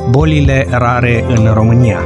Bolile rare în România.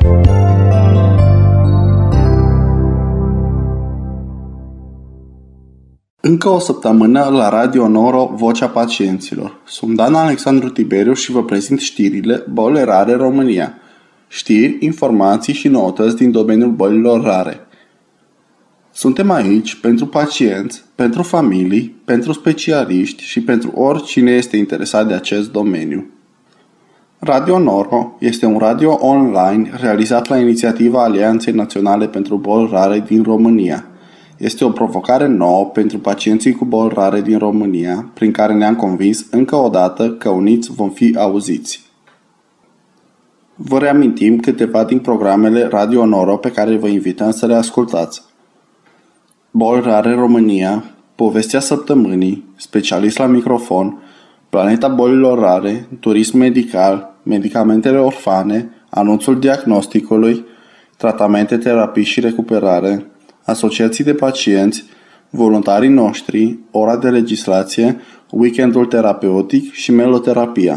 Încă o săptămână la Radio Noro, Vocea Pacienților. Sunt Dan Alexandru Tiberiu și vă prezint știrile Boli rare în România. Știri, informații și noutăți din domeniul bolilor rare. Suntem aici pentru pacienți, pentru familii, pentru specialiști și pentru oricine este interesat de acest domeniu. Radio Noro este un radio online realizat la inițiativa Alianței Naționale pentru Boli Rare din România. Este o provocare nouă pentru pacienții cu boli rare din România, prin care ne-am convins încă o dată că uniți vom fi auziți. Vă reamintim câteva din programele Radio Noro pe care vă invităm să le ascultați. Boli rare în România, Povestea săptămânii, Specialist la microfon, Planeta bolilor rare, Turism medical, Medicamentele orfane, Anunțul diagnosticului, Tratamente, terapii și recuperare, Asociații de pacienți, Voluntarii noștri, Ora de legislație, Weekendul terapeutic și Meloterapia.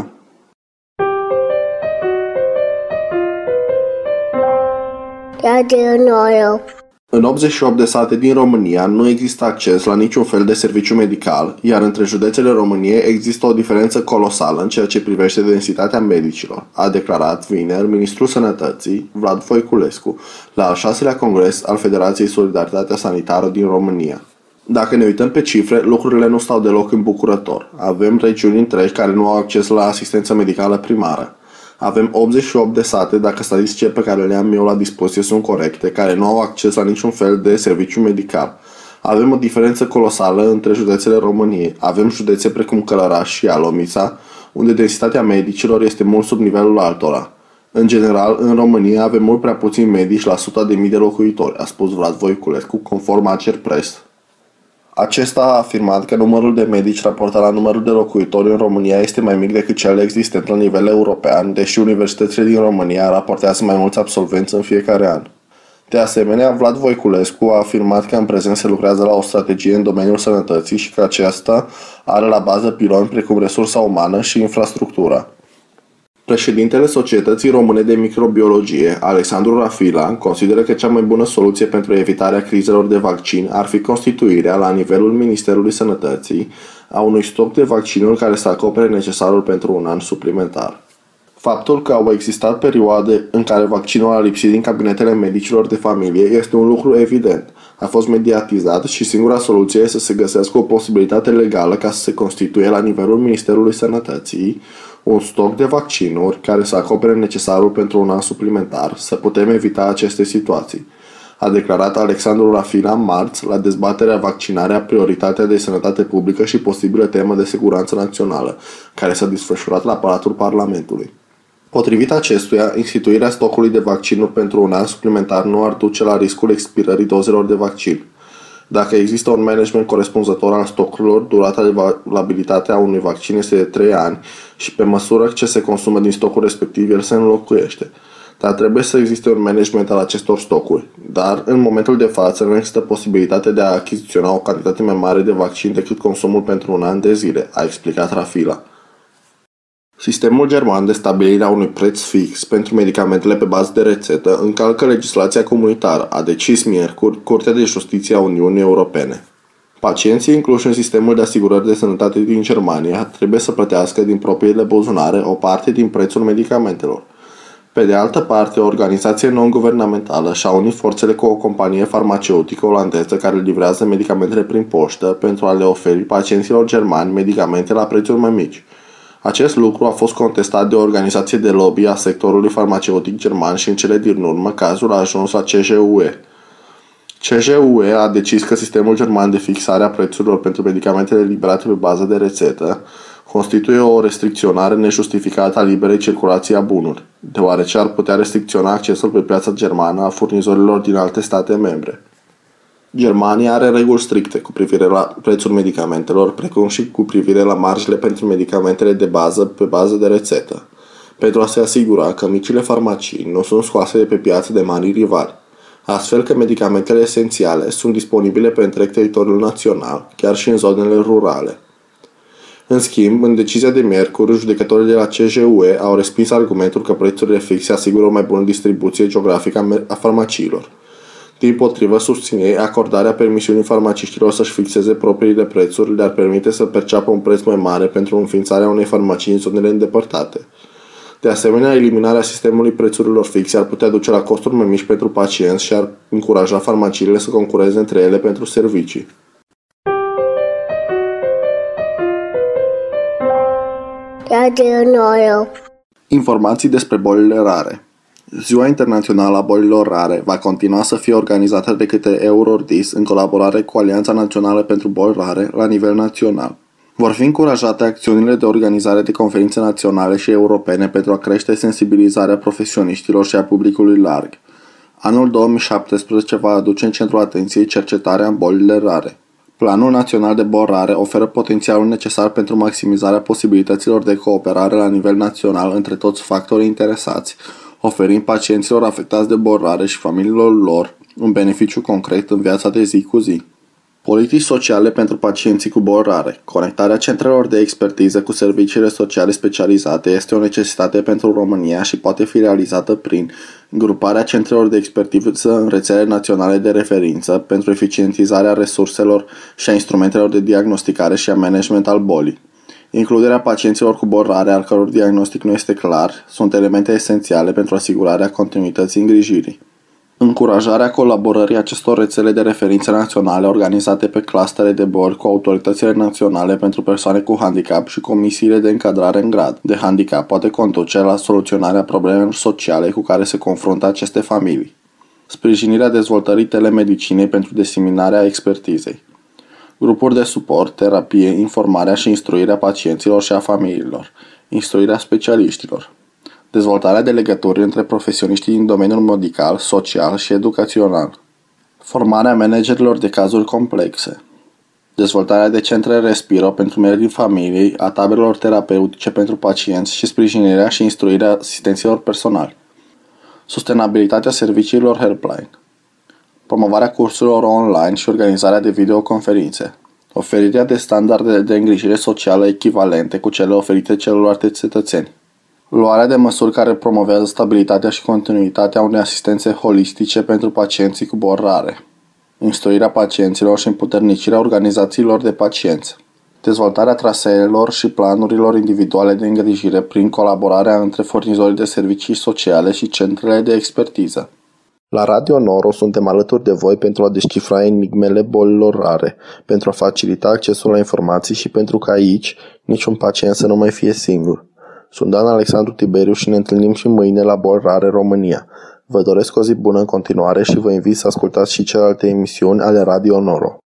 Radio Noro. În 88 de sate din România nu există acces la niciun fel de serviciu medical, iar între județele României există o diferență colosală în ceea ce privește densitatea medicilor, a declarat vineri Ministrul Sănătății, Vlad Voiculescu, la al 6-lea congres al Federației Solidaritatea Sanitară din România. Dacă ne uităm pe cifre, lucrurile nu stau deloc îmbucurător. Avem regiuni întregi care nu au acces la asistență medicală primară. Avem 88 de sate, dacă statisticile pe care le am eu la dispoziție sunt corecte, care nu au acces la niciun fel de serviciu medical. Avem o diferență colosală între județele României. Avem județe precum Călăraș și Alomisa, unde densitatea medicilor este mult sub nivelul altora. În general, în România avem mult prea puțini medici la 100.000 de locuitori, a spus Vlad Voiculescu, conform Acer Press. Acesta a afirmat că numărul de medici raportat la numărul de locuitori în România este mai mic decât cel existent la nivel european, deși universitățile din România raportează mai mulți absolvenți în fiecare an. De asemenea, Vlad Voiculescu a afirmat că în prezent se lucrează la o strategie în domeniul sănătății și că aceasta are la bază piloni precum resursa umană și infrastructura. Președintele Societății Române de Microbiologie, Alexandru Rafila, consideră că cea mai bună soluție pentru evitarea crizelor de vaccin ar fi constituirea, la nivelul Ministerului Sănătății, a unui stoc de vaccinuri care să acopere necesarul pentru un an suplimentar. Faptul că au existat perioade în care vaccinul a lipsit din cabinetele medicilor de familie este un lucru evident. A fost mediatizat și singura soluție este să se găsească o posibilitate legală ca să se constituie la nivelul Ministerului Sănătății un stoc de vaccinuri care să acopere necesarul pentru un an suplimentar, să putem evita aceste situații, a declarat Alexandru Rafila marți la dezbaterea vaccinarea, prioritatea de sănătate publică și posibilă temă de siguranță națională, care s-a desfășurat la Palatul Parlamentului. Potrivit acestuia, instituirea stocului de vaccinuri pentru un an suplimentar nu ar duce la riscul expirării dozelor de vaccin. Dacă există un management corespunzător al stocurilor, durata de valabilitate a unui vaccin este de 3 ani și pe măsură ce se consumă din stocul respectiv, el se înlocuiește. Dar trebuie să existe un management al acestor stocuri. Dar, în momentul de față, nu există posibilitatea de a achiziționa o cantitate mai mare de vaccin decât consumul pentru un an de zile, a explicat Rafila. Sistemul german de stabilire a unui preț fix pentru medicamentele pe bază de rețetă încalcă legislația comunitară, a decis miercuri Curtea de Justiție a Uniunii Europene. Pacienții incluși în sistemul de asigurări de sănătate din Germania trebuie să plătească din propriile buzunare o parte din prețul medicamentelor. Pe de altă parte, o organizație non-guvernamentală și-a unit forțele cu o companie farmaceutică olandeză care livrează medicamentele prin poștă pentru a le oferi pacienților germani medicamente la prețuri mai mici. Acest lucru a fost contestat de o organizație de lobby a sectorului farmaceutic german și în cele din urmă cazul a ajuns la CJUE. CJUE a decis că sistemul german de fixare a prețurilor pentru medicamentele liberate pe bază de rețetă constituie o restricționare nejustificată a liberei circulații a bunuri, deoarece ar putea restricționa accesul pe piața germană a furnizorilor din alte state membre. Germania are reguli stricte cu privire la prețul medicamentelor, precum și cu privire la marjele pentru medicamentele de bază pe bază de rețetă, pentru a se asigura că micile farmacii nu sunt scoase de pe piață de mari rivali, astfel că medicamentele esențiale sunt disponibile pe întreg teritoriul național, chiar și în zonele rurale. În schimb, în decizia de miercuri, judecătorii de la CJUE au respins argumentul că prețurile fixe asigură o mai bună distribuție geografică a farmaciilor. Dimpotrivă, susține acordarea permisiunii farmaciștilor să-și fixeze propriile prețuri le-ar permite să perceapă un preț mai mare pentru înființarea unei farmacii în zonele îndepărtate. De asemenea, eliminarea sistemului prețurilor fixe ar putea duce la costuri mai mici pentru pacienți și ar încuraja farmaciile să concureze între ele pentru servicii. Radio Noro. Informații despre bolile rare. Ziua Internațională a Bolilor Rare va continua să fie organizată de către Eurordis în colaborare cu Alianța Națională pentru Boli Rare la nivel național. Vor fi încurajate acțiunile de organizare de conferințe naționale și europene pentru a crește sensibilizarea profesioniștilor și a publicului larg. Anul 2017 va aduce în centrul atenției cercetarea în bolile rare. Planul Național de Boli Rare oferă potențialul necesar pentru maximizarea posibilităților de cooperare la nivel național între toți factorii interesați, oferind pacienților afectați de boli rare și familiilor lor un beneficiu concret în viața de zi cu zi. Politici sociale pentru pacienții cu boli rare. Conectarea centrelor de expertiză cu serviciile sociale specializate este o necesitate pentru România și poate fi realizată prin gruparea centrelor de expertiză în rețele naționale de referință pentru eficientizarea resurselor și a instrumentelor de diagnosticare și a management al bolii. Includerea pacienților cu boli rare al căror diagnostic nu este clar sunt elemente esențiale pentru asigurarea continuității îngrijirii. Încurajarea colaborării acestor rețele de referință naționale organizate pe clustere de boli cu autoritățile naționale pentru persoane cu handicap și comisiile de încadrare în grad de handicap poate conduce la soluționarea problemelor sociale cu care se confruntă aceste familii. Sprijinirea dezvoltării telemedicinei pentru diseminarea expertizei. Grupuri de suport, terapie, informarea și instruirea pacienților și a familiilor. Instruirea specialiștilor. Dezvoltarea de legături între profesioniștii din domeniul medical, social și educațional. Formarea managerilor de cazuri complexe. Dezvoltarea de centre Respiro pentru mediul familiei, a tabelelor terapeutice pentru pacienți și sprijinirea și instruirea asistenților personali. Sustenabilitatea serviciilor helpline. Promovarea cursurilor online și organizarea de videoconferințe. Oferirea de standarde de îngrijire socială echivalente cu cele oferite celorlalte cetățeni. Luarea de măsuri care promovează stabilitatea și continuitatea unei asistențe holistice pentru pacienții cu boli rare. Instruirea pacienților și împuternicirea organizațiilor de pacienți. Dezvoltarea traseelor și planurilor individuale de îngrijire prin colaborarea între furnizorii de servicii sociale și centrele de expertiză. La Radio Noro suntem alături de voi pentru a descifra enigmele bolilor rare, pentru a facilita accesul la informații și pentru ca aici niciun pacient să nu mai fie singur. Sunt Dan Alexandru Tiberiu și ne întâlnim și mâine la Boli Rare România. Vă doresc o zi bună în continuare și vă invit să ascultați și celelalte emisiuni ale Radio Noro.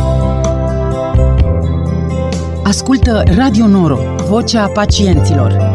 Ascultă Radio Noro, vocea pacienților.